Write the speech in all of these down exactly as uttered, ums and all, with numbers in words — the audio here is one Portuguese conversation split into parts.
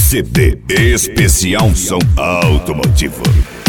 C D Especial Som Automotivo.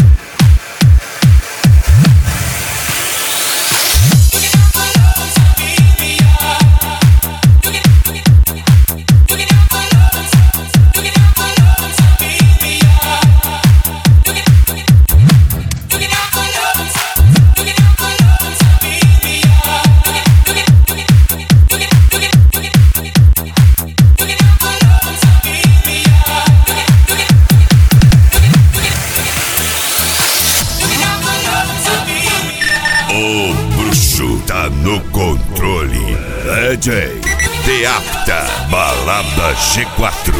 Tá no controle. D J Deapta, Balada G quatro.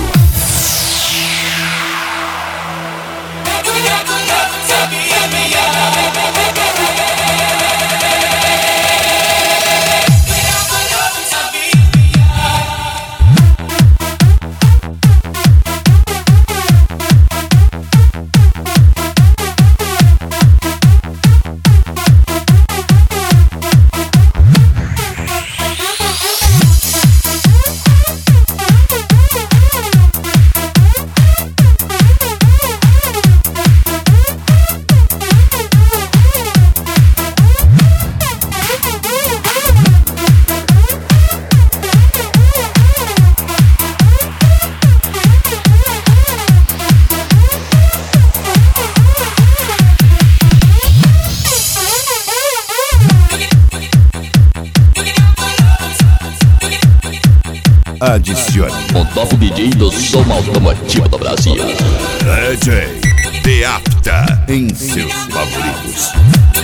Adicione o top D J do som automotivo do Brasil, D J Deapta, em seus favoritos.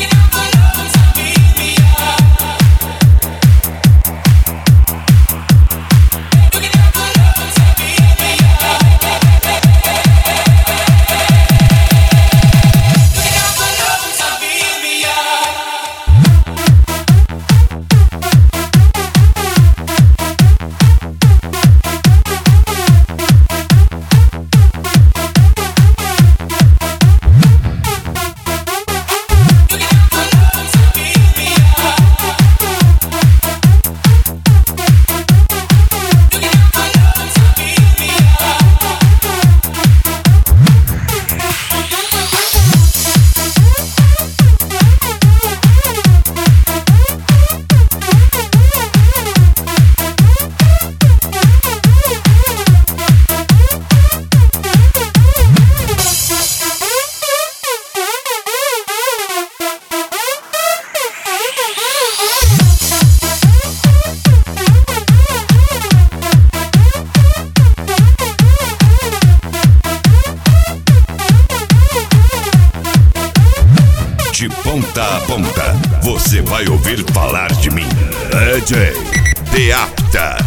De ponta a ponta, você vai ouvir falar de mim. D J Deapta.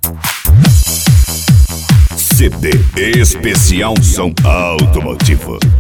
C D Especial Som Automotivo.